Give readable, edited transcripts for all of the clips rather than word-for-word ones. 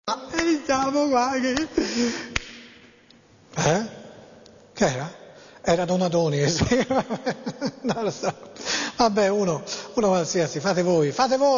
E siamo qua che era? Era Donadoni, sì. Non lo so. Vabbè, uno qualsiasi, fate voi.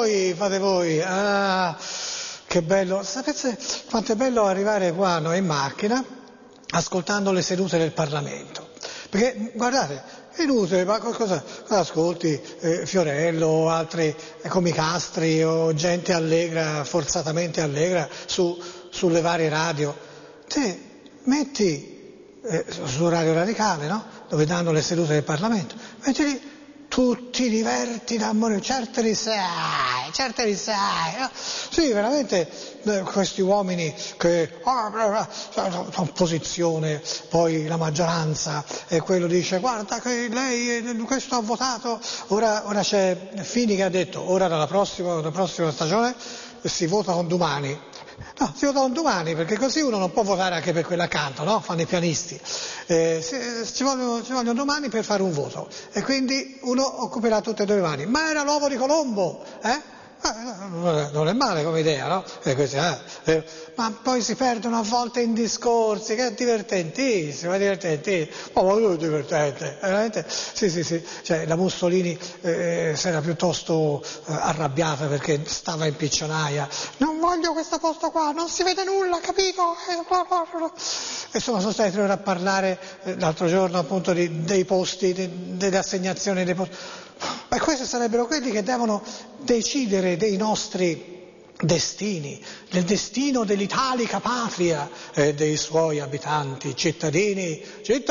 Ah, che bello. Sapete quanto è bello arrivare qua noi in macchina ascoltando le sedute del Parlamento? Perché guardate, è inutile, ma cosa ascolti? Fiorello, altri comicastri o gente allegra, forzatamente allegra sulle varie radio. Te metti su Radio Radicale, no? Dove danno le sedute del Parlamento, metti lì, tu ti diverti da morire, certe risai, no? Sì, veramente questi uomini che opposizione, poi la maggioranza, e quello dice guarda che lei questo ha votato, ora c'è Fini che ha detto ora dalla prossima stagione si vota con domani. No, si vota con domani, perché così uno non può votare anche per quella accanto, no? Fanno i pianisti. Ci vogliono domani per fare un voto, e quindi uno occuperà tutte e due le mani. Ma era l'uovo di Colombo, non è male come idea, no? Ma poi si perdono a volte in discorsi, che è divertentissimo. Oh, ma è divertente, veramente. Sì. Cioè, la Mussolini si era piuttosto arrabbiata perché stava in piccionaia. Non voglio questo posto qua, non si vede nulla, capito? Insomma, sono stati 3 ore a parlare l'altro giorno appunto dei posti, delle assegnazioni dei posti. Ma questi sarebbero quelli che devono decidere dei nostri destini, del destino dell'italica patria e dei suoi abitanti, cittadini,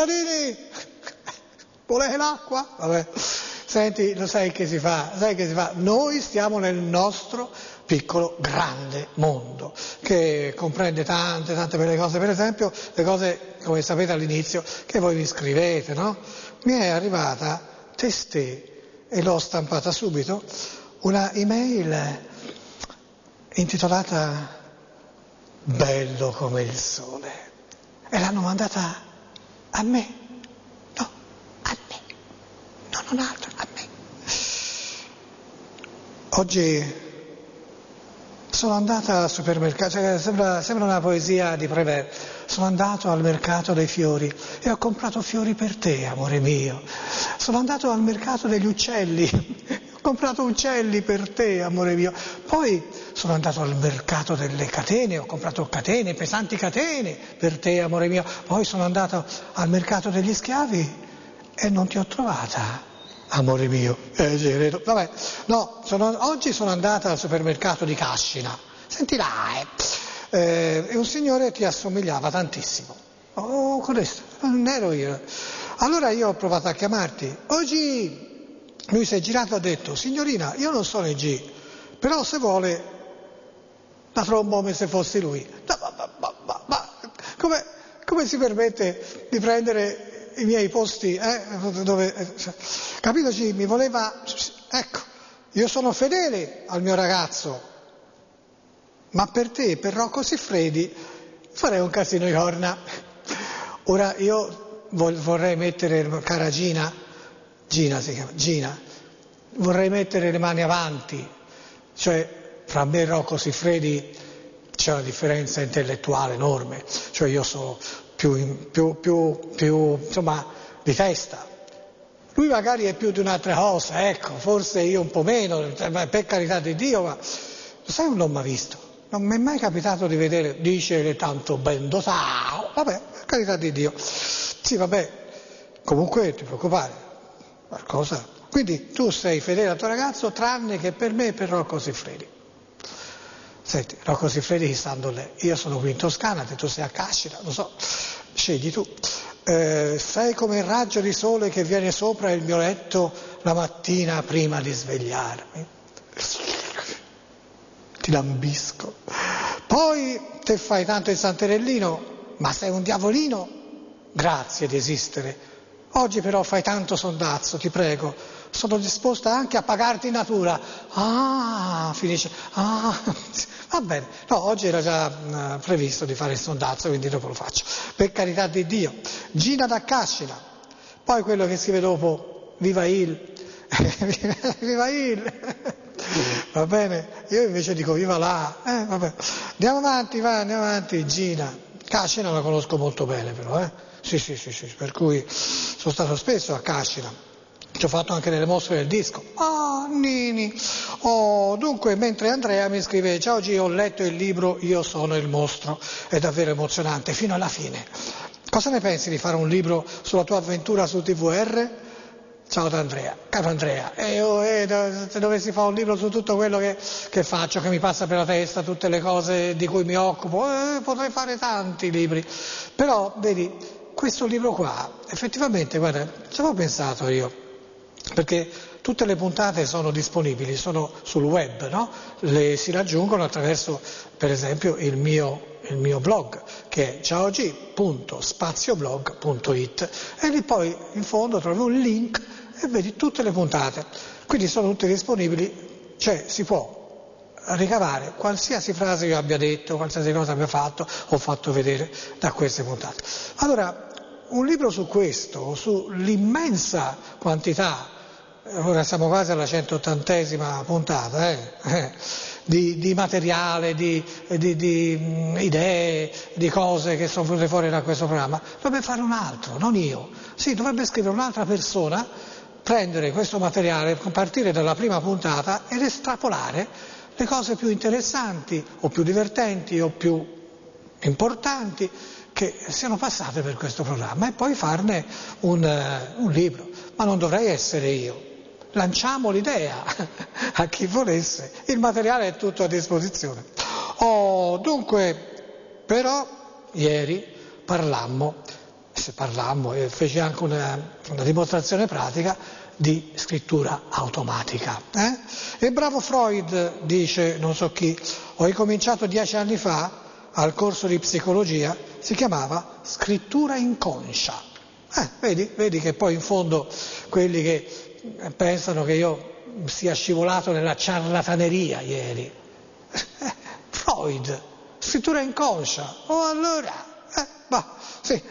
volete l'acqua? Vabbè. Senti, lo sai che si fa? Noi stiamo nel nostro piccolo, grande mondo, che comprende tante belle cose, per esempio le cose, come sapete all'inizio, che voi mi scrivete, no? Mi è arrivata testè, e l'ho stampata subito, una email intitolata Bello come il sole, e l'hanno mandata a me, non altro, a me. Oggi sono andata al supermercato, sembra una poesia di Prévert. Sono andato al mercato dei fiori e ho comprato fiori per te, amore mio. Sono andato al mercato degli uccelli, ho comprato uccelli per te, amore mio. Poi sono andato al mercato delle catene, ho comprato catene, pesanti catene per te, amore mio. Poi sono andato al mercato degli schiavi e non ti ho trovata, amore mio. Vabbè, no, oggi sono andata al supermercato di Cascina. Senti là, e un signore ti assomigliava tantissimo. Oh, questo, non ero io. Allora io ho provato a chiamarti. Oggi lui si è girato e ha detto: signorina, io non sono il G, però se vuole la trombo come se fossi lui. Ma come si permette di prendere i miei posti, capito? Mi voleva, ecco, io sono fedele al mio ragazzo, ma per te, per Rocco Siffredi, farei un casino di corna. Ora io vorrei mettere, cara Gina si chiama, Gina, vorrei mettere le mani avanti, cioè fra me e Rocco Siffredi c'è una differenza intellettuale enorme, cioè io sono più insomma di testa. Lui magari è più di un'altra cosa, ecco, forse io un po' meno, per carità di Dio, ma lo sai, non l'ho mai visto. Non mi è mai capitato di vedere, dice tanto ben dotato, vabbè, per carità di Dio. Sì, vabbè, comunque ti preoccupare, qualcosa. Quindi tu sei fedele al tuo ragazzo, tranne che per me e per Rocco Siffredi. Senti, Rocco Siffredi stando lì, io sono qui in Toscana, tu sei a Cascina, lo so, scegli tu. Sei come il raggio di sole che viene sopra il mio letto la mattina prima di svegliarmi. Ti lambisco. Poi te fai tanto il santerellino, ma sei un diavolino, grazie di esistere. Oggi però fai tanto sondazzo, ti prego, sono disposta anche a pagarti in natura. Finisce, va bene. No, oggi era già previsto di fare il sondazzo, quindi dopo lo faccio. Per carità di Dio. Gina da Cascina. Poi quello che scrive dopo, viva il, viva il. va bene? Io invece dico viva là, vabbè. Andiamo avanti, Gina. Cascina la conosco molto bene però, Sì, per cui sono stato spesso a Cascina. Ci ho fatto anche delle mostre del disco. Nini. Dunque, mentre Andrea mi scrive: ciao G, ho letto il libro Io sono il mostro, è davvero emozionante, fino alla fine. Cosa ne pensi di fare un libro sulla tua avventura su TVR? Ciao da Andrea, caro Andrea, se dovessi fare un libro su tutto quello che faccio, che mi passa per la testa, tutte le cose di cui mi occupo, potrei fare tanti libri. Però, vedi, questo libro qua, effettivamente, guarda, ci avevo pensato io, perché tutte le puntate sono disponibili, sono sul web, no? Si raggiungono attraverso, per esempio, il mio blog, che è ciaog.spazioblog.it, e lì poi in fondo trovi un link e vedi tutte le puntate. Quindi sono tutte disponibili, cioè si può ricavare qualsiasi frase io abbia detto, qualsiasi cosa abbia fatto o fatto vedere da queste puntate. Allora, un libro su questo, sull'immensa quantità, ora siamo quasi alla 180esima puntata, di materiale, di idee, di cose che sono venute fuori da questo programma, dovrebbe fare un altro, non io. Sì, dovrebbe scrivere un'altra persona, prendere questo materiale, partire dalla prima puntata ed estrapolare le cose più interessanti o più divertenti o più importanti che siano passate per questo programma e poi farne un libro. Ma non dovrei essere io. Lanciamo l'idea a chi volesse, il materiale è tutto a disposizione. Dunque, però, ieri parlammo e feci anche una dimostrazione pratica di scrittura automatica. E bravo Freud, dice non so chi, ho ricominciato 10 anni fa al corso di psicologia, si chiamava scrittura inconscia. Vedi che poi in fondo quelli che pensano che io sia scivolato nella ciarlataneria ieri. Freud, scrittura inconscia. Allora, sì.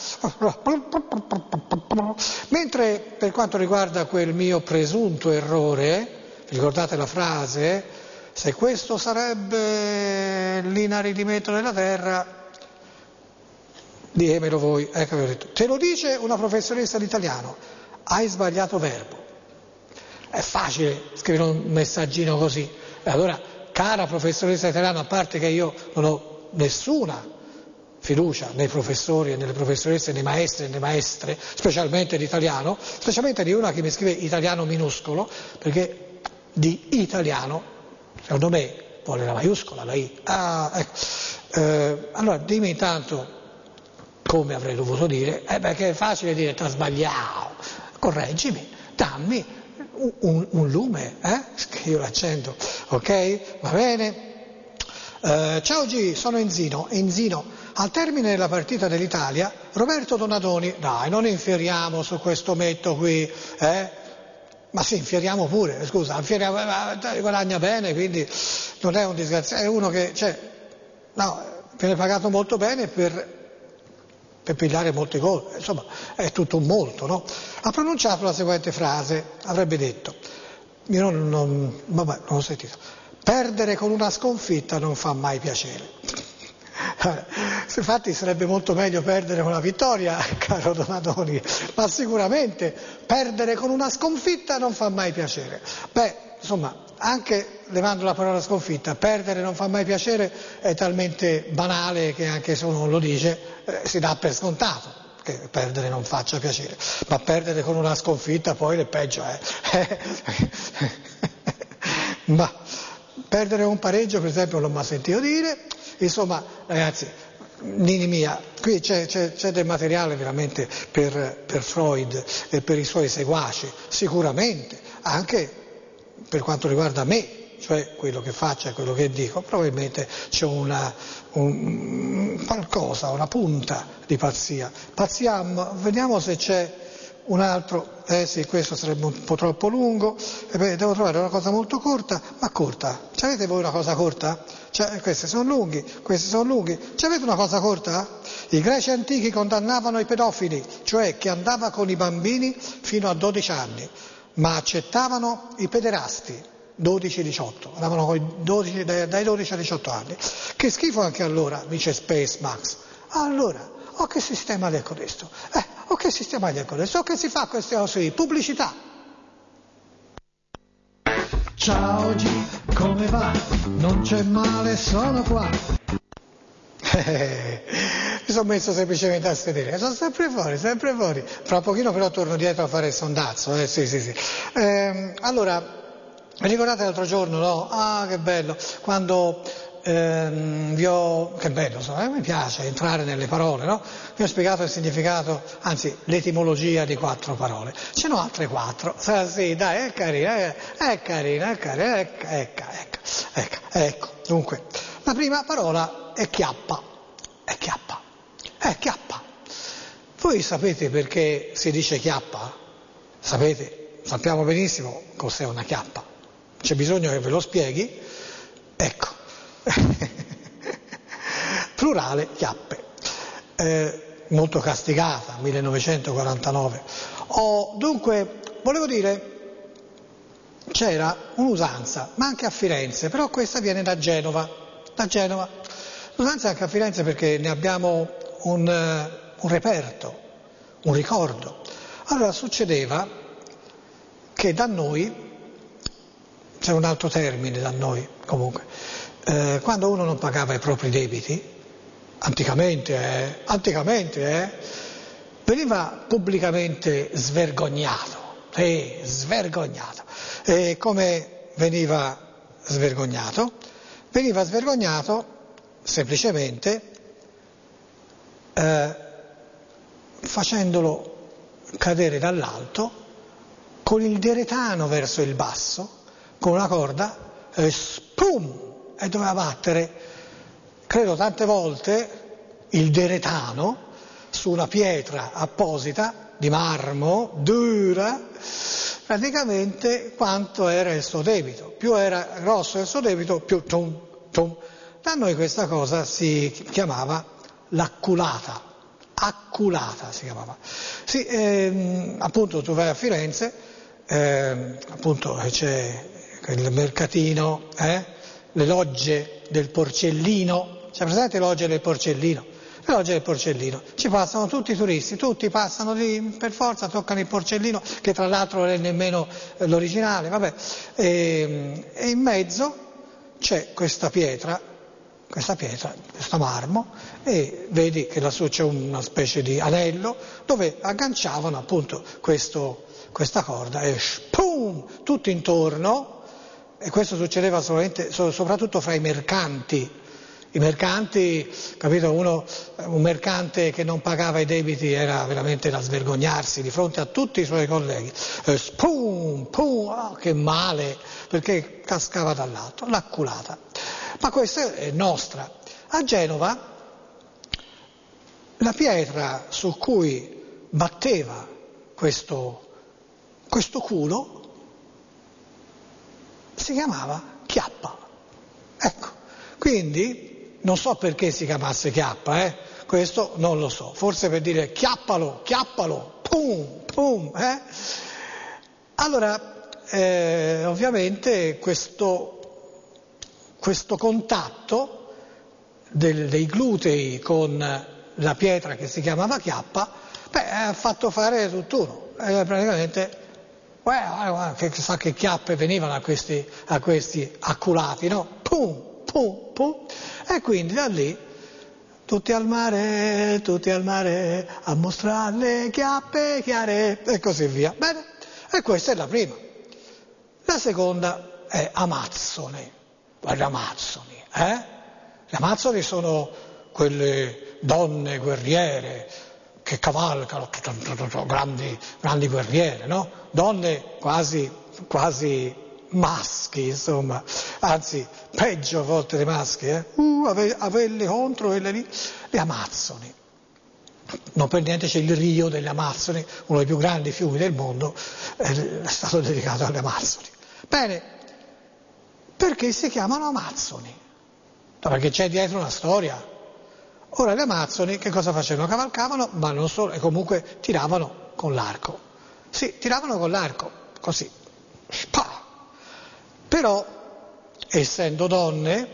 Mentre per quanto riguarda quel mio presunto errore, ricordate la frase? Se questo sarebbe l'inaridimento della terra, ditemelo voi, ecco che ho detto. Te lo dice una professoressa di italiano, hai sbagliato verbo. È facile scrivere un messaggino così. E allora, cara professoressa di italiano, a parte che io non ho nessuna fiducia nei professori e nelle professoresse, nei maestri e nelle maestre, specialmente di italiano, specialmente di una che mi scrive italiano minuscolo, perché di italiano, secondo me, vuole la maiuscola, la I. Ecco. Allora, dimmi intanto come avrei dovuto dire, perché è facile dire t'ha sbagliato, correggimi, dammi un lume, che io l'accendo, ok? Va bene? Ciao G, sono Enzino. Al termine della partita dell'Italia, Roberto Donadoni, dai, non infieriamo su questo metto qui, Ma sì, infieriamo pure, scusa, guadagna bene, quindi non è un disgraziato, è uno che, viene pagato molto bene per pigliare molti gol, insomma, è tutto un molto, no? Ha pronunciato la seguente frase, avrebbe detto, io non l'ho sentito, perdere con una sconfitta non fa mai piacere. Infatti sarebbe molto meglio perdere con la vittoria, caro Donadoni, ma sicuramente perdere con una sconfitta non fa mai piacere. Insomma, anche levando la parola sconfitta, perdere non fa mai piacere è talmente banale che anche se uno lo dice si dà per scontato che perdere non faccia piacere, ma perdere con una sconfitta poi è peggio. Ma perdere un pareggio per esempio non l'ho mai sentito dire. Insomma, ragazzi, Nini mia, qui c'è del materiale veramente per Freud e per i suoi seguaci, sicuramente, anche per quanto riguarda me, cioè quello che faccio e quello che dico, probabilmente c'è qualcosa, una punta di pazzia. Pazziamo, vediamo se c'è un altro, sì, questo sarebbe un po' troppo lungo, devo trovare una cosa molto corta, ma corta. C'avete voi una cosa corta? Questi sono lunghi. C'avete una cosa corta? I greci antichi condannavano i pedofili, cioè chi andava con i bambini fino a 12 anni, ma accettavano i pederasti. 12-18, andavano dai 12 ai 18 anni. Che schifo anche allora, dice Space Max. Allora, che sistema di questo? Che sistema di questo? Che si fa queste cose qui? Pubblicità. Ciao G, come va? Non c'è male, sono qua. Mi sono messo semplicemente a sedere, sono sempre fuori. Fra un pochino però torno dietro a fare il sondazzo, sì. Allora, ricordate l'altro giorno, no? Che bello, quando che bello, mi piace entrare nelle parole, no? Vi ho spiegato il significato, anzi l'etimologia di 4 parole. Ce n'ho altre 4, sì, dai, è carina, ecco. Dunque, la prima parola è chiappa. Voi sapete perché si dice chiappa? Sappiamo benissimo cos'è una chiappa. C'è bisogno che ve lo spieghi? Ecco. Plurale chiappe. Molto castigata, 1949. Dunque, volevo dire, c'era un'usanza, ma anche a Firenze, però questa viene da Genova. L'usanza anche a Firenze perché ne abbiamo un reperto, un ricordo. Allora succedeva che da noi, c'è un altro termine da noi comunque, quando uno non pagava i propri debiti, anticamente, veniva pubblicamente svergognato. E come veniva svergognato? Veniva svergognato semplicemente facendolo cadere dall'alto con il deretano verso il basso, con una corda, spum, e doveva battere, credo tante volte, il deretano su una pietra apposita, di marmo, dura, praticamente quanto era il suo debito. Più era grosso il suo debito, più tum. Da noi questa cosa si chiamava l'acculata si chiamava. Sì, appunto tu vai a Firenze, appunto c'è il mercatino, le logge del Porcellino, c'è presente le logge del Porcellino? Le logge del Porcellino, ci passano tutti i turisti, tutti passano lì, per forza toccano il Porcellino, che tra l'altro non è nemmeno l'originale, vabbè, e in mezzo c'è questa pietra, questo marmo, e vedi che lassù c'è una specie di anello dove agganciavano appunto questa corda e spum, tutto intorno, e questo succedeva soprattutto fra i mercanti. I mercanti, capito, un mercante che non pagava i debiti era veramente da svergognarsi di fronte a tutti i suoi colleghi. Spum, che male, perché cascava dall'alto, l'acculata. Ma questa è nostra. A Genova la pietra su cui batteva questo culo si chiamava chiappa. Ecco, quindi non so perché si chiamasse chiappa, questo non lo so, forse per dire chiappalo, pum, Allora, ovviamente questo contatto dei glutei con la pietra che si chiamava chiappa, ha fatto fare tutt'uno, praticamente, che sa che chiappe venivano a questi acculati, no? Pum, e quindi da lì tutti al mare, a mostrare le chiappe chiare, e così via. Bene, e questa è la prima. La seconda è amazzone. Le amazzoni sono quelle donne guerriere che cavalcano, grandi guerriere, no? Donne quasi maschi, insomma, anzi peggio a volte dei maschi, averle contro quelle lì, le amazzoni. Non per niente c'è il Rio delle Amazzoni, uno dei più grandi fiumi del mondo, è stato dedicato alle Amazzoni. Bene, perché si chiamano Amazzoni? Perché c'è dietro una storia. Ora le Amazzoni che cosa facevano? Cavalcavano, ma non solo, e comunque tiravano con l'arco. Sì, tiravano con l'arco, così. Spah! Però, essendo donne,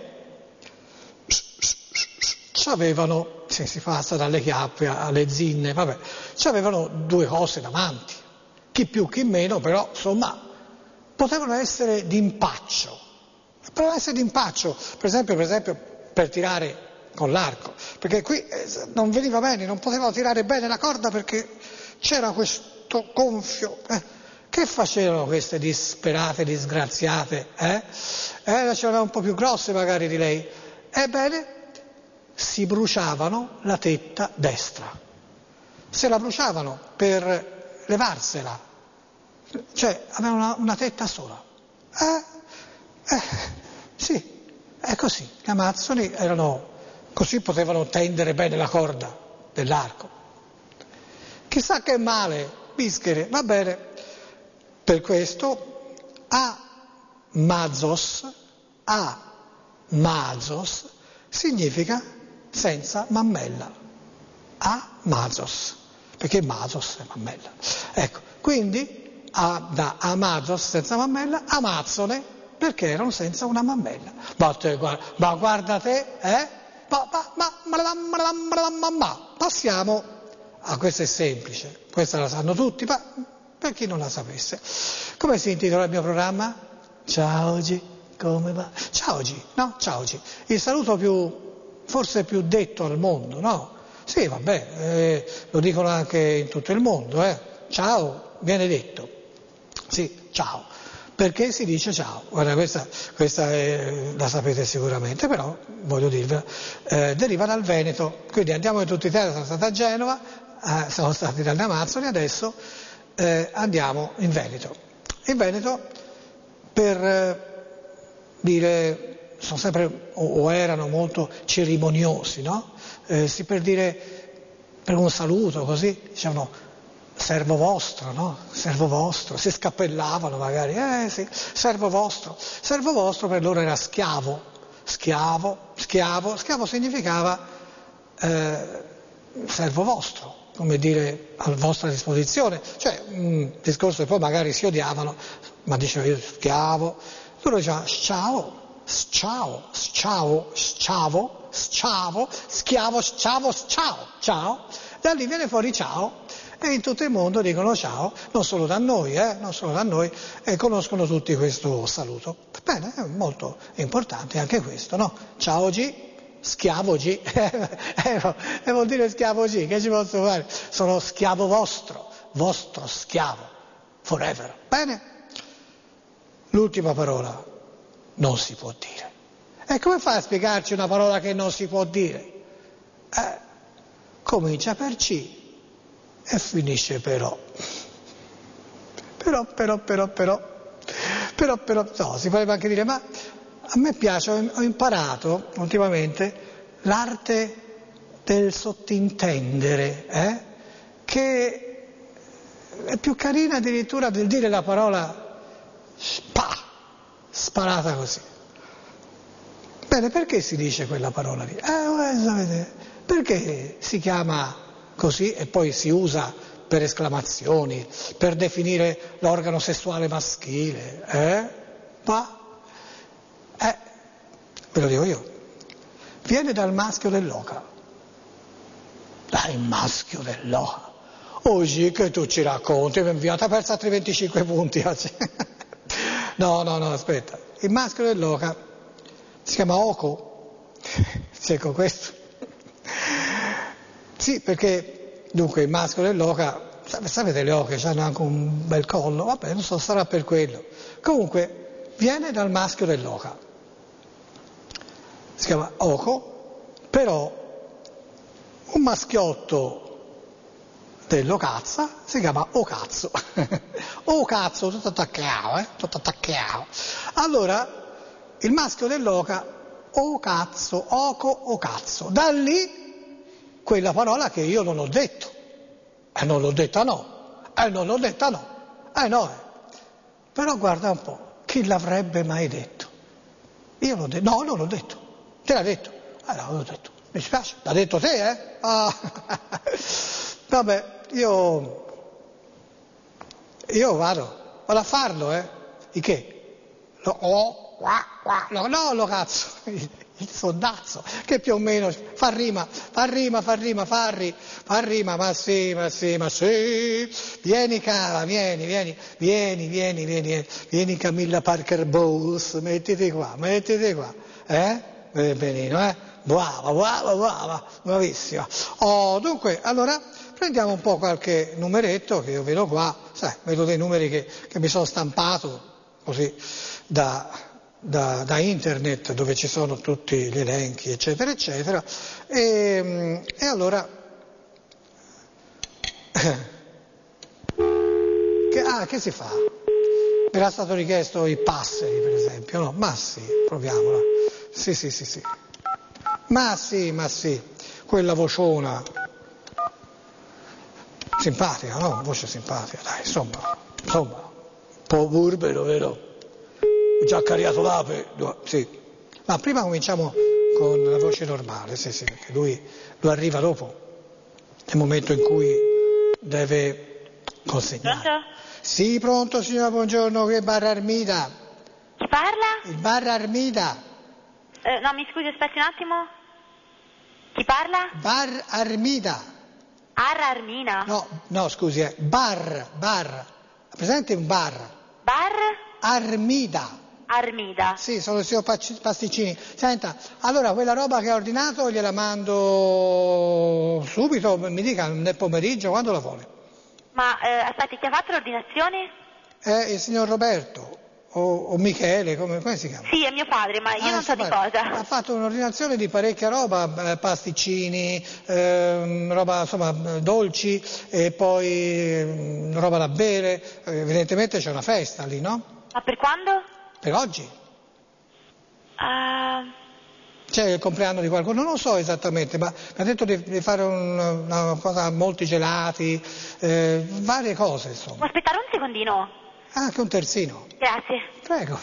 c'avevano, se si passa dalle chiappe alle zinne, vabbè, c'avevano due cose davanti, chi più chi meno, però insomma potevano essere d'impaccio. Potevano essere d'impaccio, per esempio per tirare con l'arco, perché qui non veniva bene, non potevano tirare bene la corda perché c'era questo gonfio. Che facevano queste disperate, disgraziate? C'erano un po' più grosse magari di lei. Ebbene, si bruciavano la tetta destra. Se la bruciavano per levarsela, cioè avevano una tetta sola. Sì, è così. Le amazzoni erano così, potevano tendere bene la corda dell'arco. Chissà che male, bischere, va bene. Per questo amazos significa senza mammella. Amazos, perché mazos è mammella. Ecco, quindi da amazos senza mammella, amazzone perché erano senza una mammella. Ma guarda te, passiamo a questa è semplice, questa la sanno tutti, ma per chi non la sapesse. Come si intitola il mio programma? Ciao G, come va? Ciao G, no? Ciao G. Il saluto forse più detto al mondo, no? Sì, vabbè, lo dicono anche in tutto il mondo, Ciao, viene detto. Sì, ciao. Perché si dice ciao? Guarda, questa la sapete sicuramente, però voglio dirvela, deriva dal Veneto. Quindi andiamo in tutta Italia, sono stato a Genova, siamo stati dalle Amazzoni, adesso andiamo in Veneto. In Veneto per dire, sono sempre o erano molto cerimoniosi, no? Per un saluto così dicevano servo vostro, no? Servo vostro, si scappellavano magari, sì, servo vostro per loro era schiavo significava servo vostro, come dire a vostra disposizione, cioè un discorso che poi magari si odiavano, ma dicevo io schiavo, loro dicevano ciao, da lì viene fuori ciao. E in tutto il mondo dicono ciao, non solo da noi, e conoscono tutti questo saluto. Bene, è molto importante anche questo, no? Ciao G, schiavo G, e vuol dire schiavo G, che ci posso fare? Sono schiavo vostro schiavo, forever. Bene? L'ultima parola, non si può dire. E come fai a spiegarci una parola che non si può dire? Comincia per C. E finisce però, no, si potrebbe anche dire, ma a me piace, ho imparato ultimamente l'arte del sottintendere, che è più carina addirittura del dire la parola sparata così. Bene, perché si dice quella parola lì? Perché si chiama così e poi si usa per esclamazioni, per definire l'organo sessuale maschile, ve lo dico io, viene dal maschio dell'oca, dal maschio dell'oca, oggi che tu ci racconti, mi inviate a perso altri 25 punti oggi, no, aspetta, il maschio dell'oca si chiama oco, ecco questo. Sì, perché dunque il maschio dell'oca, sapete le oche hanno anche un bel collo, vabbè, non so, sarà per quello. Comunque viene dal maschio dell'oca, si chiama oco, però un maschiotto dell'ocazza si chiama ocazzo, ocazzo, tutto attaccato. Allora, il maschio dell'oca, ocazzo, oco, ocazzo, da lì quella parola che io non ho detto. Non l'ho detta no. Però guarda un po', chi l'avrebbe mai detto? Io l'ho detto. No, non l'ho detto. Te l'ha detto? No, l'ho detto. Mi spiace. L'ha detto te, Vabbè, io vado a farlo, Di che? No, cazzo, il sondazzo, che più o meno fa rima, ma sì, vieni cara, vieni Camilla Parker Bowles, mettiti qua, benino, brava, bravissima. Dunque, allora, prendiamo un po' qualche numeretto che io vedo qua, vedo dei numeri che mi sono stampato, così, da internet, dove ci sono tutti gli elenchi, eccetera, eccetera, e allora, che si fa? Mi era stato richiesto i passeri, per esempio, no? Ma sì, proviamola. Sì. Ma sì, quella vociona simpatica, no? Voce simpatica, dai, insomma, un po' burbero, vero? Ho già cariato l'ape, sì. Ma prima cominciamo con la voce normale, sì, perché lui arriva dopo, nel momento in cui deve consegnare. Pronto? Sì, pronto signora, buongiorno, qui è Bar Armida. Chi parla? Il Bar Armida. No, mi scusi, aspetti un attimo. Chi parla? Bar Armida. Armina. No, scusi, bar. Presente un bar? Bar? Armida. Sì, sono il signor Pasticcini. Senta, allora quella roba che ha ordinato gliela mando subito, mi dica nel pomeriggio, quando la vuole? Ma aspetti, chi ha fatto l'ordinazione? Il signor Roberto o Michele, come si chiama? Sì, è mio padre, ma io non so di cosa. Ha fatto un'ordinazione di parecchia roba, pasticcini, roba insomma dolci e poi roba da bere. Evidentemente c'è una festa lì, no? Ma per quando? Per oggi. C'è il compleanno di qualcuno? Non lo so esattamente, ma mi ha detto di fare una cosa, molti gelati, varie cose insomma. Può aspettare un secondino? Anche un terzino. Grazie. Prego.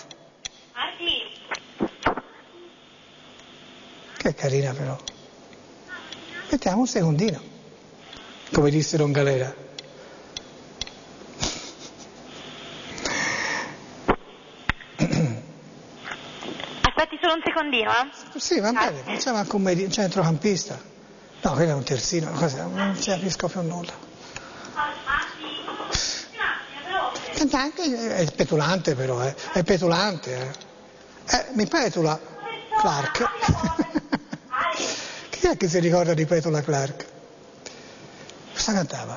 Che carina però. Mettiamo un secondino, come dissero in galera. Aspetti solo un secondino, Sì, va bene, facciamo anche un centrocampista. No, quello è un terzino, non ci capisco più nulla. È petulante però, è petulante. Mi petula Clark. Chi è che si ricorda di Petula Clark? Cosa cantava?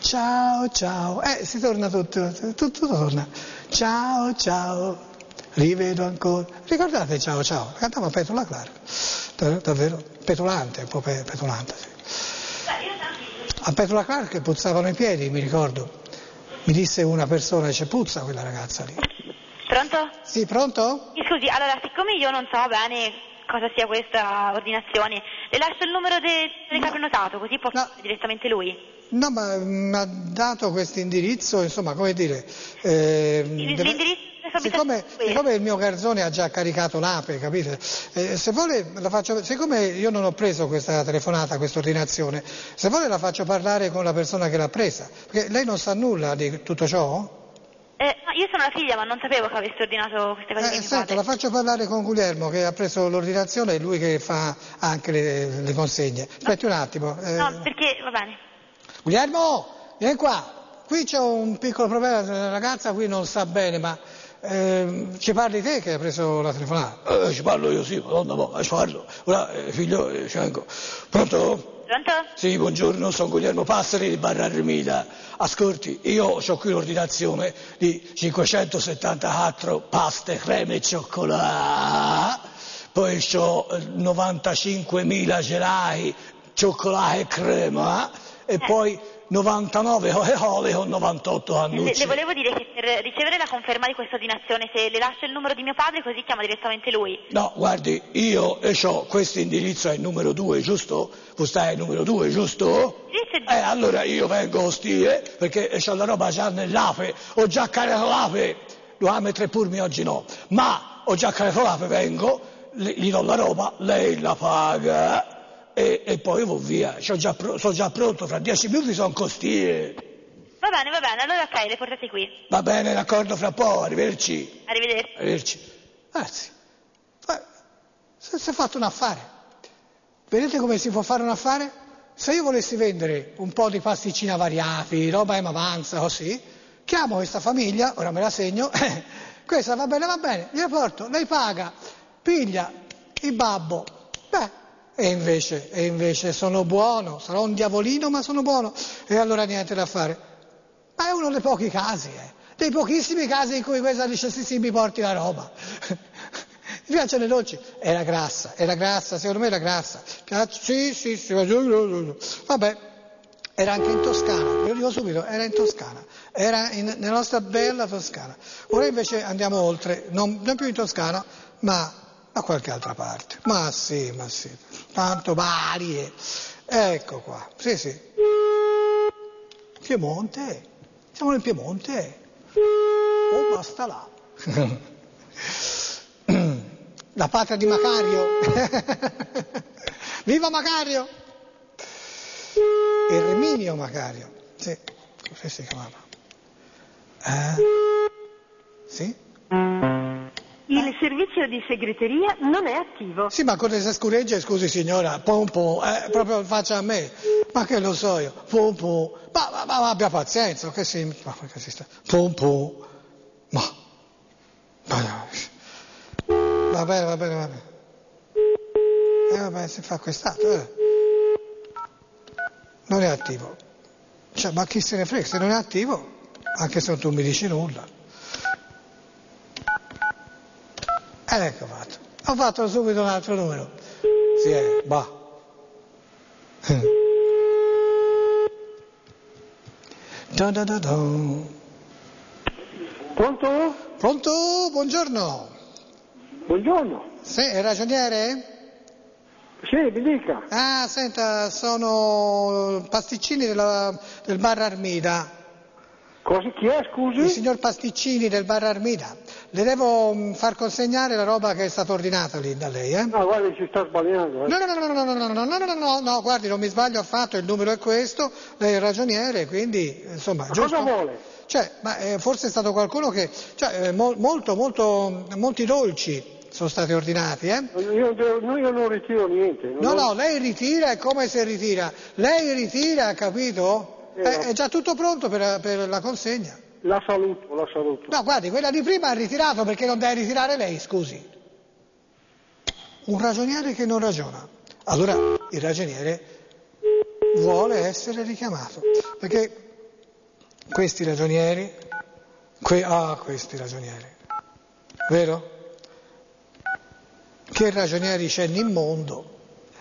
Ciao, si torna tutto torna. Ciao, rivedo ancora. Ricordate ciao, cantava Petula Clark. Davvero, petulante, un po' petulante, sì. A Petula Clark puzzavano i piedi, mi ricordo. Mi disse una persona, dice puzza quella ragazza lì. Pronto? Sì, pronto? Mi scusi, allora, siccome io non so bene cosa sia questa ordinazione, le lascio il numero del caprenotato, così può fare direttamente lui. No, ma mi ha dato questo indirizzo, insomma, come dire... L'indirizzo? Siccome il mio garzone ha già caricato l'ape, capite? Se vuole la faccio, siccome io non ho preso questa telefonata, questa ordinazione, se vuole la faccio parlare con la persona che l'ha presa, perché lei non sa nulla di tutto ciò? No, io sono la figlia, ma non sapevo che avesse ordinato queste cose di mio padre. La faccio parlare con Guglielmo che ha preso l'ordinazione e lui che fa anche le consegne. Aspetti un attimo. No, perché va bene. Guglielmo, vieni qua. Qui c'è un piccolo problema, la ragazza qui non sa bene, ma ci parli te che hai preso la telefonata? Ci parlo io, sì, madonna, ci parlo. Ora, figlio, ci vengo. Pronto? Pronto? Sì, buongiorno, sono Guglielmo Passeri di Bar Armida. Ascolti, io ho qui l'ordinazione di 574 paste, creme e cioccolato, poi ho 95.000 gelai, cioccolato e crema, e poi 99 olio con 98 cannucce. Le volevo dire che per ricevere la conferma di questa ordinazione, se le lascio il numero di mio padre, così chiama direttamente lui. No, guardi, io ho questo indirizzo, è il numero 2, giusto? Tu stai al numero 2, giusto? Allora io vengo ostile, perché c'ho la roba già nell'ape, ho già caricato l'ape, lo mettere purmi oggi no, ma ho già caricato l'ape, vengo, gli do la roba, lei la paga e poi vado via, sono già pronto, fra 10 minuti sono costine. Va bene, allora ok, le portate qui. Va bene, d'accordo, fra poco, arrivederci. Arrivederci. Arrivederci. Anzi, si è fatto un affare. Vedete come si può fare un affare? Se io volessi vendere un po' di pasticcini variati, roba che mi avanza, così, chiamo questa famiglia, ora me la segno, questa va bene, gliela porto, lei paga, piglia il babbo, e invece sono buono, sarò un diavolino ma sono buono, e allora niente da fare. Ma è uno dei pochi casi, dei pochissimi casi in cui questa dice sì, mi porti la roba. Mi piacciono le dolci? Era grassa, secondo me era grassa. Sì, vabbè, era anche in Toscana, ve lo dico subito, era in Toscana, era nella nostra bella Toscana. Ora invece andiamo oltre, non più in Toscana, ma da qualche altra parte. Ma sì, tanto varie. Ecco qua, sì. Piemonte, siamo nel Piemonte. Oh, basta là. La patria di Macario. Viva Macario! Erminio Macario. Sì, così si chiamava. Sì? Il servizio di segreteria non è attivo. Sì, ma cosa si scureggia, scusi signora, proprio faccia a me, ma che lo so io, ma abbia pazienza, che si sta, va bene, vabbè, si fa quest'altro, non è attivo, cioè, ma chi se ne frega, se non è attivo, anche se non tu mi dici nulla. Ecco fatto. Ho fatto subito un altro numero. Sì, Pronto? Pronto? Buongiorno. Buongiorno. Sì, è ragioniere? Sì, mi dica. Ah, senta, sono pasticcini del bar Armida. Chi è, scusi? Il signor Pasticcini del bar Armida. Le devo far consegnare la roba che è stata ordinata lì da lei, No, guardi, ci sta sbagliando. No, guardi, non mi sbaglio affatto, il numero è questo, lei è ragioniere, quindi, insomma, Ma giusto? cosa vuole? Forse è stato qualcuno che, molti dolci sono stati ordinati, Io non ritiro niente. No, lei ritira, è come se ritira. Lei ritira, capito? È già tutto pronto per la consegna. La saluto. No, guardi, quella di prima ha ritirato perché non deve ritirare lei, scusi. Un ragioniere che non ragiona. Allora il ragioniere vuole essere richiamato. Perché questi ragionieri, vero? Che ragionieri c'è nel mondo?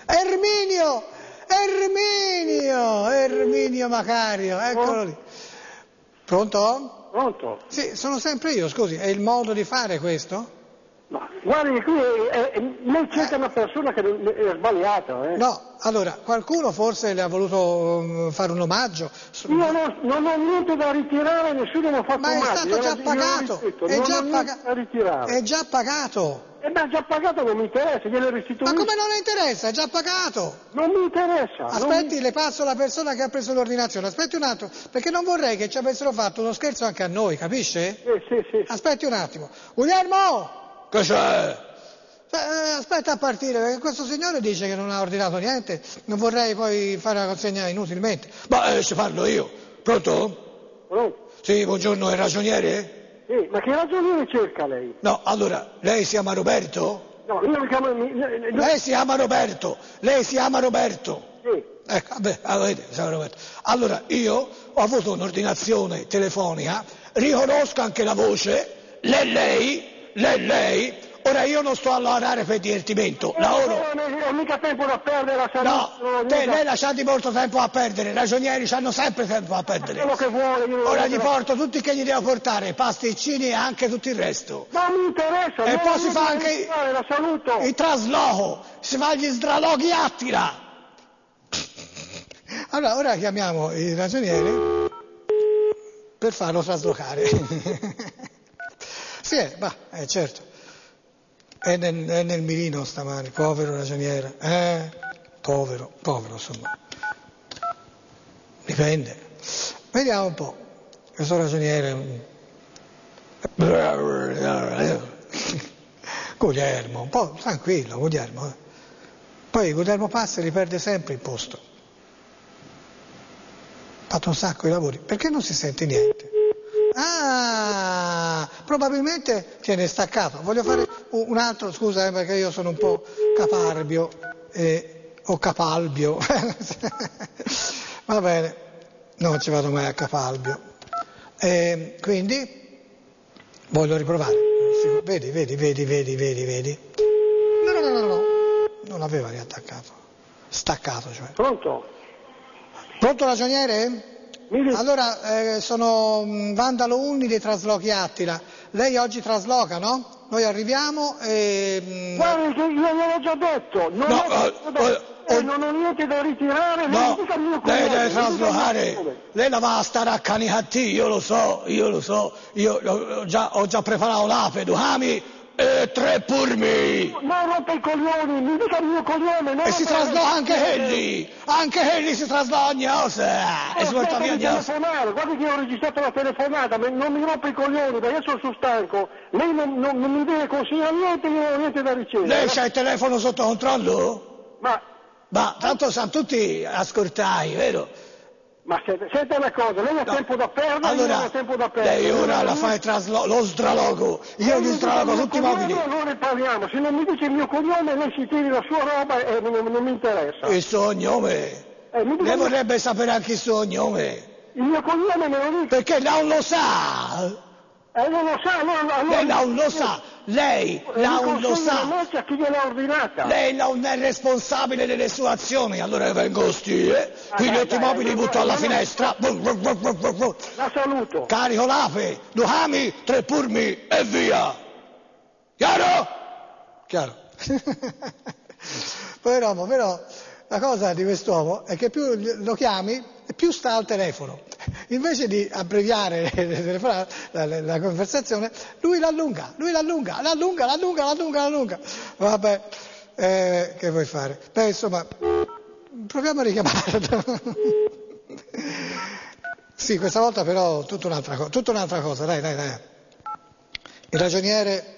Erminio Macario, eccolo lì. Pronto? Pronto? Sì, sono sempre io, scusi, è il modo di fare questo? Ma guardi, qui lei cerca una persona che è sbagliata, No, allora, qualcuno forse le ha voluto fare un omaggio. Io non ho niente da ritirare, nessuno mi ha fatto Ma è omaggio. stato già pagato, è già pagato. Ma già pagato non mi interessa, glielo restituisco. Ma come non le interessa? È già pagato. Non mi interessa. Aspetti, le passo la persona che ha preso l'ordinazione. Aspetti un attimo, perché non vorrei che ci avessero fatto uno scherzo anche a noi, capisce? Sì. Aspetti un attimo. Guglielmo! Che c'è? Aspetta a partire, perché questo signore dice che non ha ordinato niente. Non vorrei poi fare la consegna inutilmente. Ma ci parlo io. Pronto? Pronto? Sì, buongiorno, è ragioniere? Sì, ma che ragione cerca lei? No, allora, lei si chiama Roberto? No, io mi chiamo... Lei si chiama Roberto. Sì. Ecco, allora, vedi, si chiama Roberto. Allora, io ho avuto un'ordinazione telefonica, riconosco anche la voce, lei, ora io non sto a lavorare per divertimento, lavoro... Non ho mica tempo da perdere la salute. No, lei lasciati molto tempo a perdere, i ragionieri hanno sempre tempo a perdere. Quello che vuole. Ora gli porto tutti che gli devo portare, pasticcini e anche tutto il resto. Non mi interessa. E poi si fa anche la saluto. il trasloco, si fa gli sdraloghi Attila. Allora, ora chiamiamo il ragioniere per farlo traslocare. Sì, certo. È nel mirino stamani, povero ragioniere. Povero, insomma. Dipende. Vediamo un po'. questo ragioniere... Guglielmo, un po' tranquillo, Guglielmo. Poi Guglielmo passa e riperde sempre il posto. Ha fatto un sacco di lavori. Perché non si sente niente? Ah, probabilmente tiene staccato. Voglio fare un altro, scusa, perché io sono un po' caparbio o capalbio. Va bene, non ci vado mai a capalbio. Quindi voglio riprovare. Vedi. No. Non aveva riattaccato. Staccato, cioè. Pronto? Pronto, ragioniere? Allora, sono Vandalo Unni dei Traslochi Attila. Lei oggi trasloca, no? Noi arriviamo e... Guardi che io gliel'ho già detto, non ho niente da ritirare, no, lei deve traslocare, lei la va a stare a Canicattì, io lo so, io ho già preparato l'ape, Duhami e 3 purmi. Non rompe i coglioni, mi dica il mio coglione. E si trasloca anche Elli si trasloca ogni cosa, e si porta via ogni cosa. Guardi che ho registrato la telefonata, non mi rompe i coglioni, perché io sono stanco, lei non mi deve consigliare niente, io non ho niente da ricevere. Lei c'ha il telefono sotto controllo? Ma tanto sanno tutti ascoltai, vero? Ma senta una cosa, lei ha tempo da perdere, allora, io non ho tempo da perdere. Lei ora la fa lo stralogo, io gli stralogo tutti i mobili. Non ne parliamo, se non mi dice il mio cognome lei si tiri la sua roba e non mi interessa. Il suo cognome? Lei vorrebbe sapere anche il suo cognome? Il mio cognome me lo dice. Perché non lo sa? Non lo sa, lei non lo sa, lei non lo sa. A chi gliel'ha ordinata? Lei non è responsabile delle sue azioni, allora vengo ostile, quindi tutti i mobili butto alla finestra. La saluto. Carico l'ape, Duhami, 3 purmi e via. Chiaro? Chiaro. Pover'uomo, però la cosa di quest'uomo è che più lo chiami, più sta al telefono. Invece di abbreviare la conversazione, lui l'allunga. Vabbè, che vuoi fare? Beh, insomma, proviamo a richiamarlo. Sì, questa volta però tutta un'altra cosa, dai. Il ragioniere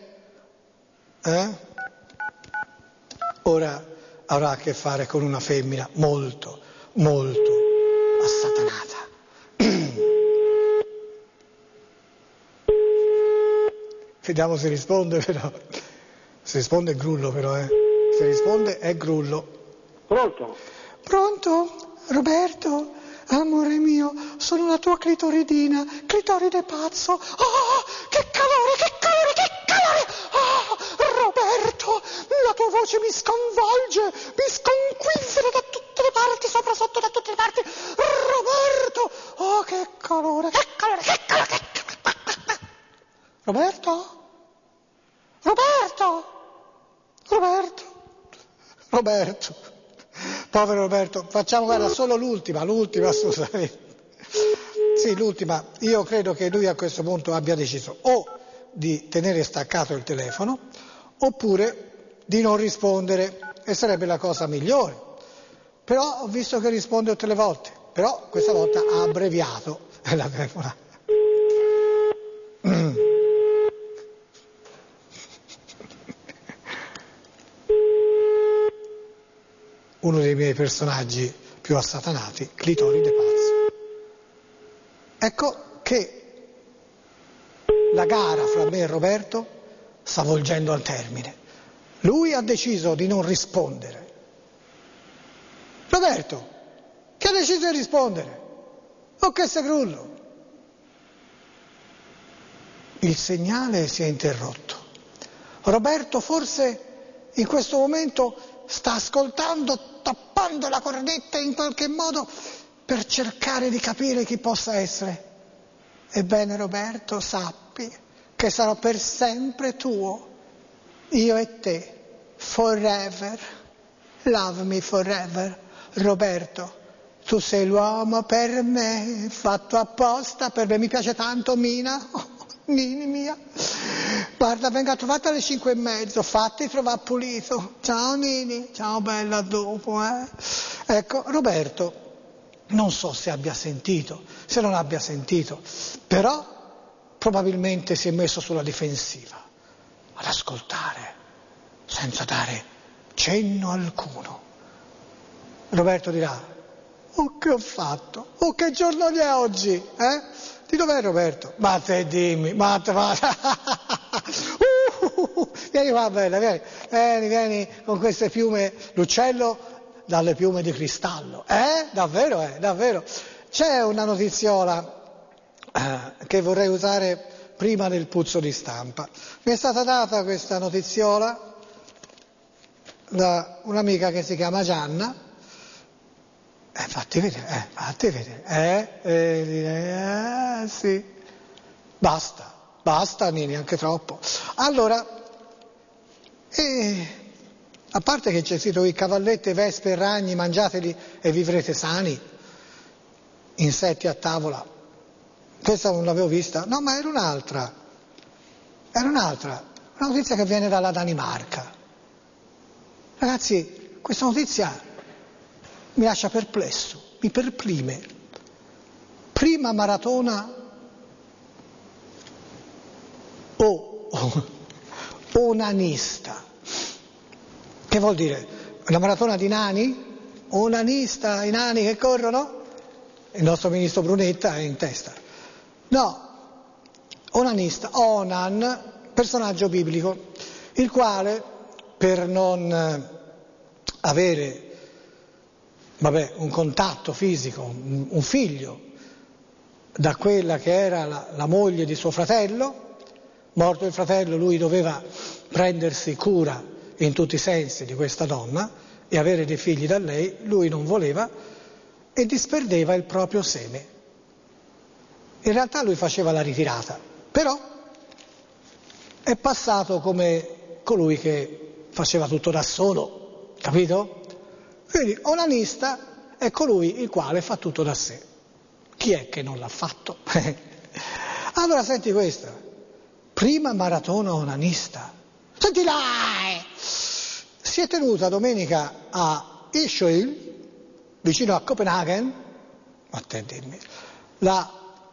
ora avrà a che fare con una femmina molto assatanata. Vediamo se risponde però. Se risponde è grullo però, Se risponde è grullo. Pronto? Pronto? Roberto? Amore mio, sono la tua clitoridina, clitoride pazzo. Oh, che calore! Oh, Roberto, la tua voce mi sconvolge, mi sconquinzera da tutte le parti, sopra, sotto, da tutte le parti. Roberto, oh, che calore! Roberto, povero Roberto, facciamo guarda solo l'ultima assolutamente. Sì, l'ultima, io credo che lui a questo punto abbia deciso o di tenere staccato il telefono oppure di non rispondere, e sarebbe la cosa migliore. Però ho visto che risponde tutte le volte, però questa volta ha abbreviato la telefonata. Uno dei miei personaggi più assatanati, clitoride pazzo. Ecco che la gara fra me e Roberto sta volgendo al termine. Lui ha deciso di non rispondere. Roberto, che ha deciso di rispondere? Oh, che segrullo! Il segnale si è interrotto. Roberto forse in questo momento sta ascoltando, tappando la cornetta in qualche modo per cercare di capire chi possa essere. Ebbene Roberto, sappi che sarò per sempre tuo, io e te, forever, love me forever. Roberto, tu sei l'uomo per me, fatto apposta per me, mi piace tanto Mina, Nini mia. Guarda, venga trovata alle 5:30, fatti trovare pulito. Ciao Nini, ciao bella, a dopo. Ecco, Roberto non so se abbia sentito, se non abbia sentito, però probabilmente si è messo sulla difensiva, ad ascoltare, senza dare cenno alcuno. Roberto dirà, oh che ho fatto, oh che giorno è oggi, eh? Di dov'è Roberto? Ma te dimmi, ma te va... Vieni qua bella, vieni con queste piume, l'uccello dalle piume di cristallo, davvero, davvero. C'è una notiziola che vorrei usare prima del puzzo di stampa. Mi è stata data questa notiziola da un'amica che si chiama Gianna, fatti vedere, sì, basta Nini, anche troppo. Allora, a parte che c'è scritto i cavalletti, vespe e ragni, mangiateli e vivrete sani, insetti a tavola, questa non l'avevo vista, no, ma era un'altra, una notizia che viene dalla Danimarca. Ragazzi, questa notizia mi lascia perplesso, mi perplime. Prima maratona onanista. Che vuol dire? Una maratona di nani? Onanista, i nani che corrono? Il nostro ministro Brunetta è in testa. No, onanista, Onan, personaggio biblico, il quale per non avere un contatto fisico, un figlio, da quella che era la moglie di suo fratello, morto il fratello lui doveva prendersi cura in tutti i sensi di questa donna e avere dei figli da lei, lui non voleva e disperdeva il proprio seme. In realtà lui faceva la ritirata, però è passato come colui che faceva tutto da solo, capito? Quindi onanista è colui il quale fa tutto da sé. Chi è che non l'ha fatto? Allora senti questa, prima maratona onanista. Senti là! Si è tenuta domenica a Ishøel, vicino a Copenaghen, a te dimmi, la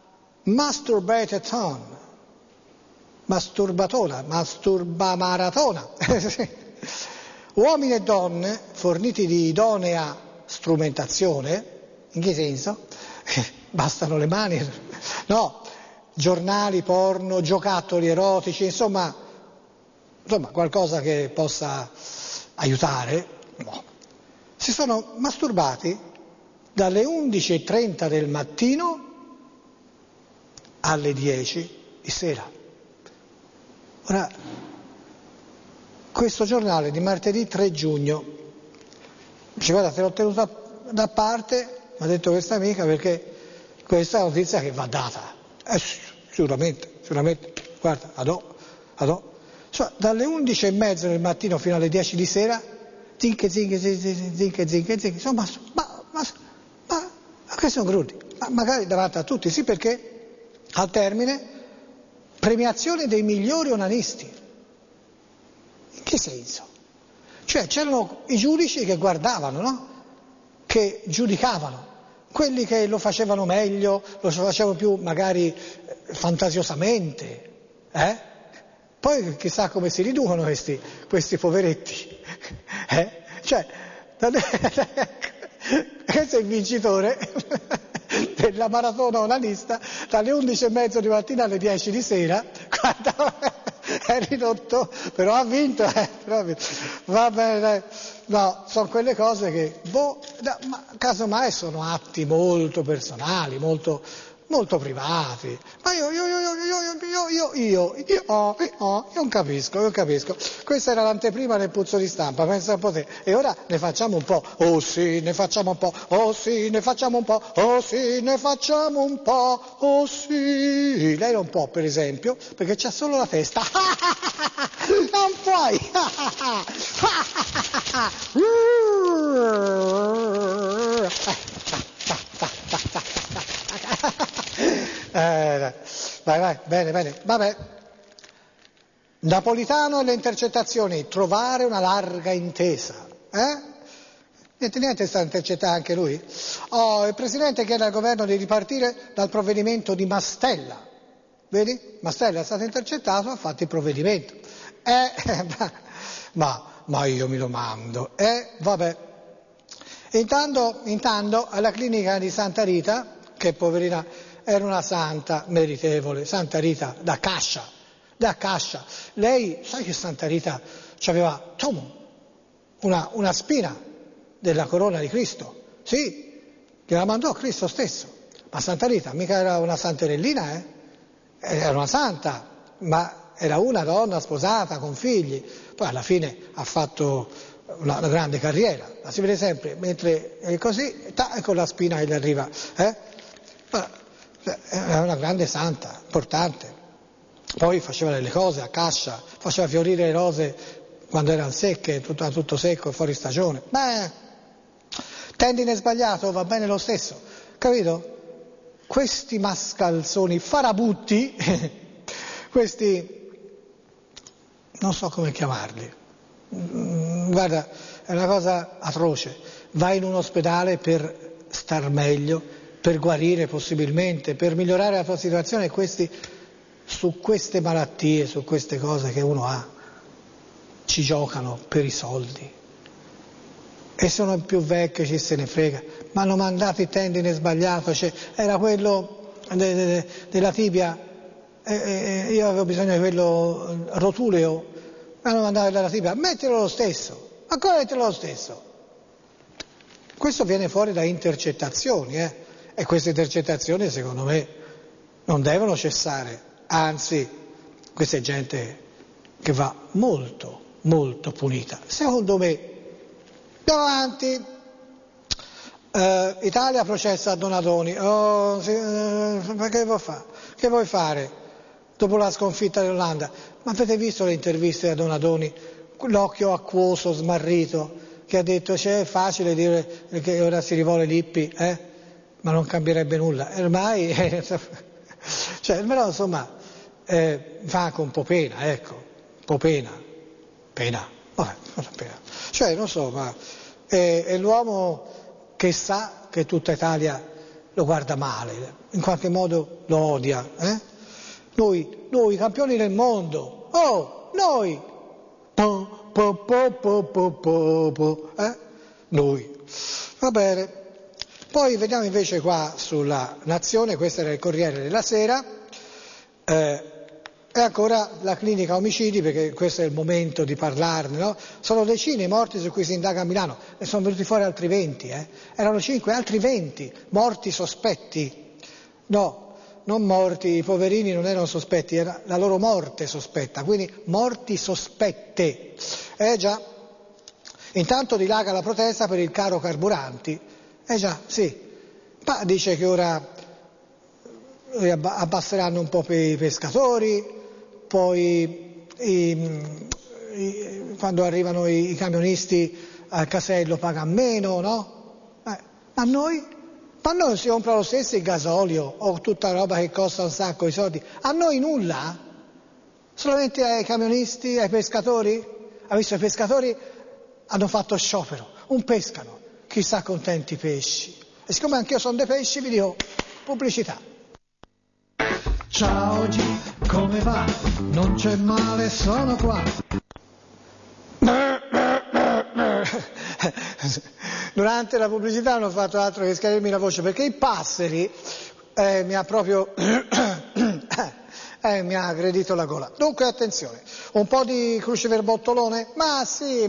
masturbamaratona. Uomini e donne forniti di idonea strumentazione, in che senso? Bastano le mani? No, giornali, porno, giocattoli erotici, insomma qualcosa che possa aiutare, no. Si sono masturbati dalle 11:30 del mattino alle 10 di sera. Ora, questo giornale di martedì 3 giugno, dice guarda te l'ho tenuta da parte, mi ha detto questa amica, perché questa è una notizia che va data. Sicuramente, guarda, adò. Cioè, dalle 11:30 del mattino fino alle 10 di sera, zinche, insomma, ma questi sono crudi, ma magari davanti a tutti, sì, perché al termine premiazione dei migliori onanisti. In che senso? Cioè c'erano i giudici che guardavano, no? Che giudicavano, quelli che lo facevano meglio, lo facevano più magari fantasiosamente, Poi chissà come si riducono questi poveretti, Cioè, questo è il vincitore della maratona onanista, dalle 11:30 di mattina alle 10 di sera, guarda, è ridotto, però ha vinto, va bene, dai. No, sono quelle cose che, ma casomai sono atti molto personali, molto privati, ma io non capisco. Questa era l'anteprima del puzzo di stampa, pensa un po' te. E ora ne facciamo un po', oh sì, ne facciamo un po', oh sì, ne facciamo un po', oh sì, ne facciamo un po', oh sì. Lei non può, per esempio, perché c'ha solo la testa. Non puoi. Vai, bene, vabbè. Napolitano e le intercettazioni, trovare una larga intesa, Niente, sta intercettando anche lui. Il Presidente chiede al governo di ripartire dal provvedimento di Mastella. Vedi? Mastella è stato intercettato, ha fatto il provvedimento. Ma io mi domando. Vabbè. Intanto alla clinica di Santa Rita, che poverina era una santa meritevole, Santa Rita da Cascia. Lei, sai che Santa Rita aveva una spina della corona di Cristo? Sì, gliela mandò Cristo stesso. Ma Santa Rita mica era una santerellina, era una santa, ma era una donna sposata con figli. Poi alla fine ha fatto una grande carriera, la si vede sempre, mentre è così, e con la spina gli arriva. Era una grande santa, importante. Poi faceva delle cose a Cascia, faceva fiorire le rose quando erano secche, tutto secco, fuori stagione. Tendine sbagliato, va bene lo stesso, capito? Questi mascalzoni, farabutti, questi, non so come chiamarli, guarda, è una cosa atroce. Vai in un ospedale per star meglio, per guarire possibilmente, per migliorare la tua situazione, e questi, su queste malattie, su queste cose che uno ha, ci giocano per i soldi. E sono più vecchio, ci se ne frega. Mi hanno mandato il tendine sbagliato, era quello della tibia, io avevo bisogno di quello rotuleo, mi hanno mandato dalla tibia, mettilo lo stesso, ancora mettilo lo stesso. Questo viene fuori da intercettazioni, e queste intercettazioni secondo me non devono cessare, anzi questa è gente che va molto, molto punita. Secondo me. Andiamo avanti. Italia processa a Donadoni. Ma che vuoi fare? Che vuoi fare dopo la sconfitta dell'Olanda? Ma avete visto le interviste a Donadoni? L'occhio acquoso, smarrito, che ha detto è facile dire che ora si rivuole Lippi, ma non cambierebbe nulla. Ormai, però insomma, fa anche un po' pena, ecco, un po' pena. Vabbè, pena. Non so, ma è l'uomo che sa che tutta Italia lo guarda male, in qualche modo lo odia. Noi campioni del mondo, noi, noi. Va bene. Poi vediamo invece qua sulla Nazione, questo era il Corriere della Sera, e ancora la clinica omicidi, perché questo è il momento di parlarne, no? Sono decine i morti su cui si indaga a Milano, ne sono venuti fuori altri 20, erano 5, altri 20 morti sospetti. No, non morti, i poverini non erano sospetti, era la loro morte sospetta, quindi morti sospette. Già, intanto dilaga la protesta per il caro carburanti, già, sì, ma dice che ora abbasseranno un po' per i pescatori, poi quando arrivano i camionisti al casello pagano meno, no? Ma noi si compra lo stesso il gasolio o tutta roba che costa un sacco di soldi, a noi nulla? Solamente ai camionisti, ai pescatori? Ha visto, i pescatori hanno fatto sciopero, non pescano, chissà contenti i pesci. E siccome anch'io sono dei pesci vi dico pubblicità. Ciao G, come va? Non c'è male, sono qua. Durante la pubblicità non ho fatto altro che schiarirmi la voce, perché i passeri mi ha proprio mi ha aggredito la gola. Dunque attenzione, un po' di cruciverbottolone? Ma sì.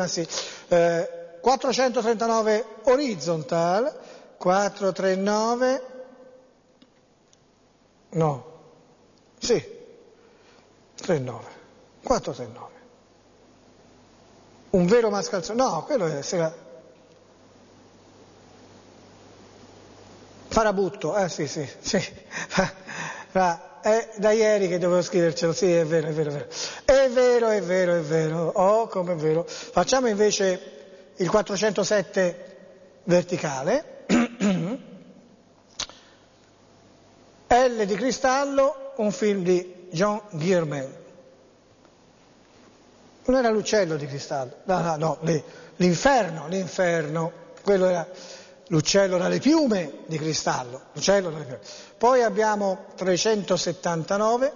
439 horizontal, 439, no, sì, 39, 439. Un vero mascalzone, no, quello è Farabutto, sì. È da ieri che dovevo scrivercelo, sì, è vero. È vero. Oh, come è vero. Facciamo invece il 407 verticale. L di cristallo, un film di John Guillermin. Non era l'uccello di cristallo, no, l'inferno. quello era l'uccello dalle piume di cristallo, l'uccello dalle piume. Poi abbiamo 379,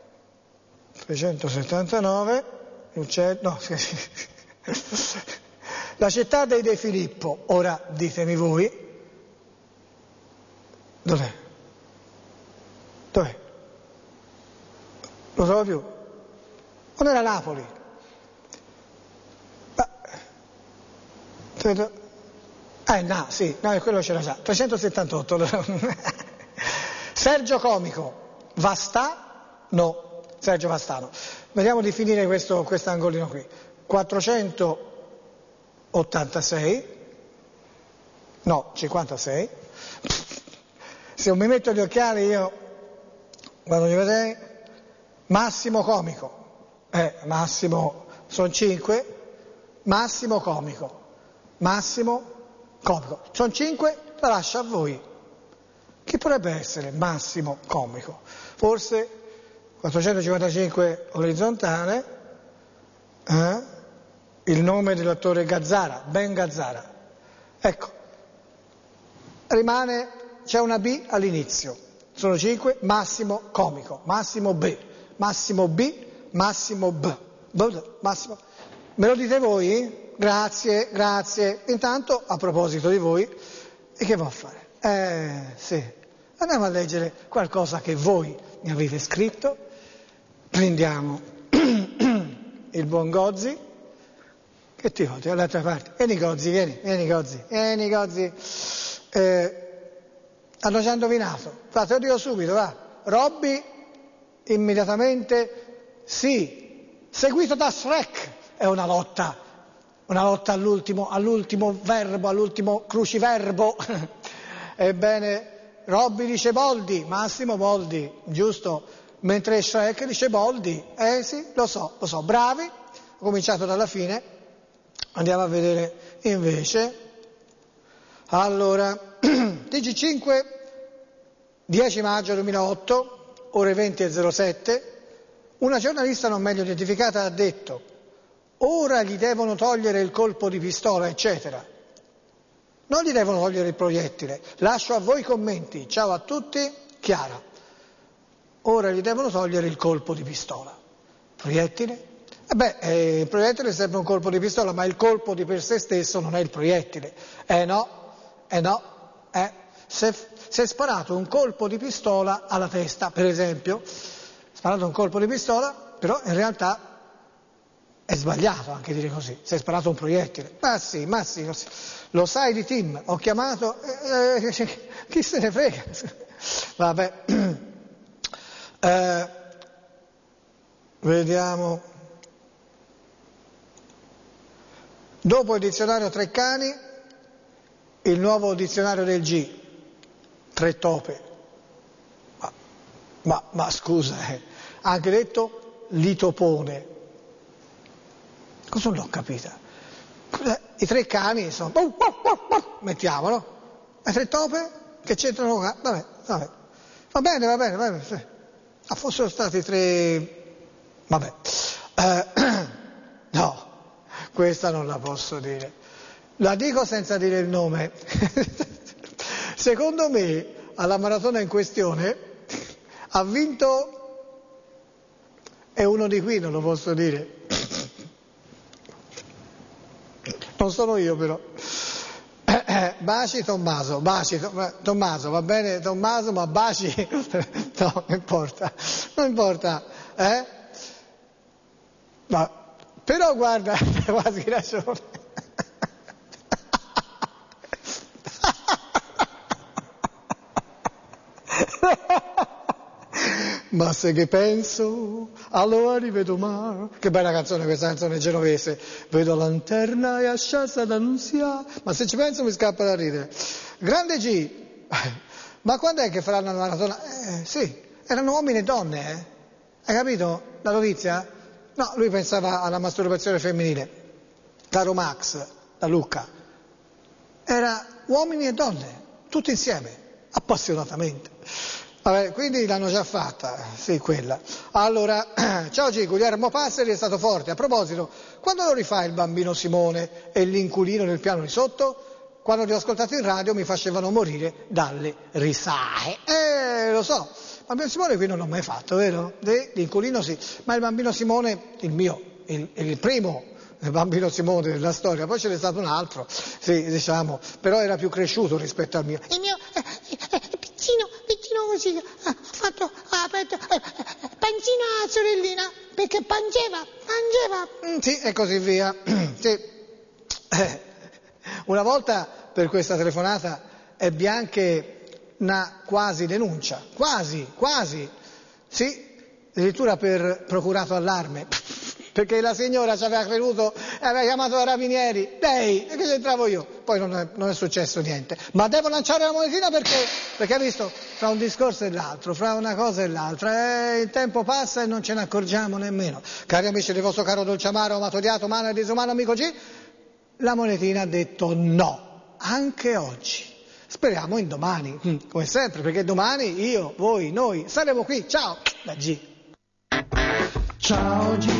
l'uccello, no, la città dei De Filippo, ora ditemi voi, dov'è? Lo trovo più? Non era Napoli? Sì, no, quello c'era già, 378. Sergio Comico, Sergio Vastano. Vediamo di finire questo angolino qui. 486, no, 56. Se non mi metto gli occhiali io, quando li vedrei, Massimo Comico, Massimo, sono 5, Massimo Comico, sono 5, la lascio a voi. Chi potrebbe essere Massimo Comico? Forse 455 orizzontale, il nome dell'attore Gazzara, Ben Gazzara. Ecco, c'è una B all'inizio, sono 5, Massimo Comico, Massimo B, Massimo B, Massimo. Me lo dite voi? Grazie. Intanto, a proposito di voi, e che va a fare? Sì, andiamo a leggere qualcosa che voi mi avete scritto. Prendiamo il buon Gozzi, che ti odio, dall'altra parte. Vieni Gozzi. Hanno già indovinato. Te lo dico subito, va. Robby, immediatamente, sì. Seguito da Shrek. È una lotta all'ultimo verbo, all'ultimo cruciverbo. Ebbene, Robby dice Boldi, Massimo Boldi, giusto? Mentre Shrek dice Boldi. Sì, lo so, bravi. Ho cominciato dalla fine. Andiamo a vedere invece. Allora, TG5, 10 maggio 2008, ore 20:07, una giornalista non meglio identificata ha detto: ora gli devono togliere il colpo di pistola, eccetera. Non gli devono togliere il proiettile. Lascio a voi i commenti. Ciao a tutti, Chiara. Ora gli devono togliere il colpo di pistola. Proiettile? Il proiettile serve un colpo di pistola, ma il colpo di per sé stesso non è il proiettile. No. Se è sparato un colpo di pistola alla testa, per esempio, sparato un colpo di pistola, però in realtà è sbagliato anche dire così, si è sparato un proiettile. Ma sì, lo sai di Tim, ho chiamato, chi se ne frega? Vabbè, vediamo. Dopo il dizionario Treccani, il nuovo dizionario del G, 3 tope. Ma scusa, anche detto litopone. Cosa non l'ho capita? I 3 cani, insomma, mettiamolo. E 3 tope che c'entrano? Vabbè. Va bene. Sì. Fossero stati 3... Vabbè. No, questa non la posso dire. La dico senza dire il nome. Secondo me, alla maratona in questione, ha vinto... È uno di qui, non lo posso dire. Non sono io però. Baci Tommaso, Tommaso, va bene Tommaso, ma baci, no, non importa, Ma, però guarda, quasi ragione. Ma se che penso, allora rivedo mare. Che bella canzone questa canzone genovese. Vedo lanterna e asciassa d'annunziare. Ma se ci penso mi scappa da ridere. Grande G. Ma quando è che faranno la maratona? Sì, erano uomini e donne, Hai capito la dovizia? No, lui pensava alla masturbazione femminile. Caro Max, da Lucca. Era uomini e donne, tutti insieme, appassionatamente. Vabbè, quindi l'hanno già fatta, sì, quella. Allora, ciao G, Guglielmo Passeri è stato forte. A proposito, quando lo rifai il bambino Simone e l'inculino nel piano di sotto? quando li ho ascoltati in radio mi facevano morire dalle risate. Lo so, ma Bambino Simone qui non l'ho mai fatto, vero? L'inculino sì, ma il Bambino Simone, il primo Bambino Simone della storia, poi ce n'è stato un altro, sì, diciamo, però era più cresciuto rispetto al mio. Il mio piccino così, ha aperto pancino a sorellina, perché piangeva. Sì, e così via. Sì. Una volta per questa telefonata ebbi anche una quasi denuncia, quasi, sì, addirittura per procurato allarme, perché la signora ci aveva creduto e aveva chiamato i carabinieri, lei, e che c'entravo io? Poi non è successo niente, ma devo lanciare la monetina perché hai visto, fra un discorso e l'altro, fra una cosa e l'altra, il tempo passa e non ce ne accorgiamo nemmeno. Cari amici del vostro caro dolce amaro, amato odiato, umano e disumano amico G, la monetina ha detto no, anche oggi. Speriamo in domani, come sempre, perché domani io, voi, noi saremo qui. Ciao, da G. Ciao G.